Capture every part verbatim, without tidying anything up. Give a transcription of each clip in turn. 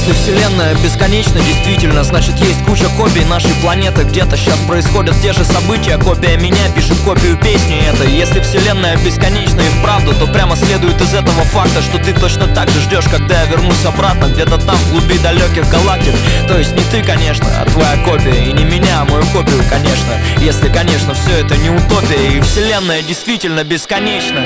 Если вселенная бесконечна, действительно, значит есть куча копий нашей планеты. Где-то сейчас происходят те же события. Копия меня пишет копию песни этой. Если вселенная бесконечна и вправду, то прямо следует из этого факта, что ты точно так же ждешь, когда я вернусь обратно, где-то там, в глуби далеких галактик. То есть не ты, конечно, а твоя копия. И не меня, а мою копию, конечно. Если, конечно, все это не утопия, и вселенная действительно бесконечна.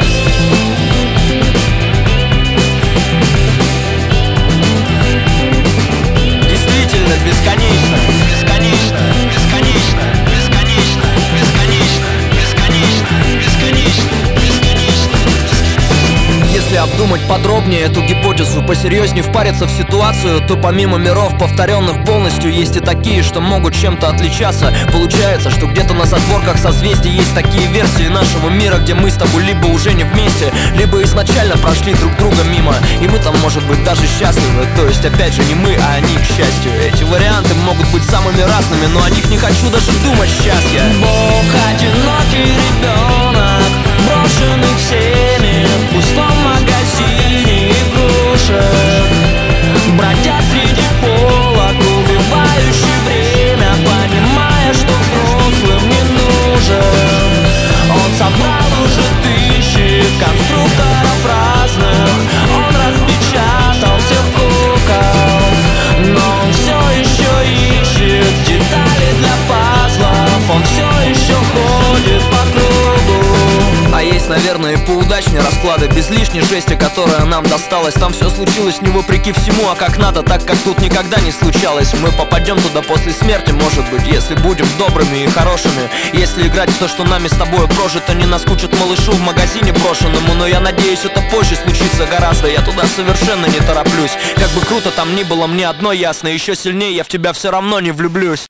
Действительно бесконечно, бесконечно, бесконечно, бесконечно, бесконечно, бесконечно, бесконечно, бесконечно. Если обдумать подробнее эту гипотезу, посерьезнее впариться в ситуацию, то помимо миров, повторенных полностью, есть и такие, что могут чем-то отличаться. Получается, что где-то на задворках созвездий есть такие версии нашего мира, где мы с тобой либо уже не вместе, либо изначально прошли друг друга мимо, и мы там, может быть, даже счастливы. То есть, опять же, не мы, а они, к счастью. Эти варианты могут быть самыми разными, но о них не хочу даже думать сейчас я. Бог одинокий ребенок, брошенный всеми в пустом магазине игрушек, бродят среди полок, убивающий время, понимая, что взрослым не нужен. Он собрал уже тысячи конструкторов разных, он распечатал всех кукол, но он все еще ищет детали для пазлов, он все еще ходит по кругу. А есть, наверное, и поудачнее расклады, без лишней жести, которая нам досталась. Там все случилось не вопреки всему, а как надо, так как тут никогда не случалось. Мы попадем туда после смерти, может быть, если будем добрыми и хорошими. Если играть в то, что нами с тобой прожито, не наскучит малышу в магазине брошенному. Но я надеюсь, это позже случится гораздо, я туда совершенно не тороплюсь. Как бы круто там ни было, мне одно ясно: еще сильнее я в тебя все равно не влюблюсь.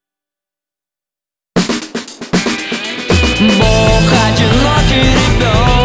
Бог одинокий ребенок,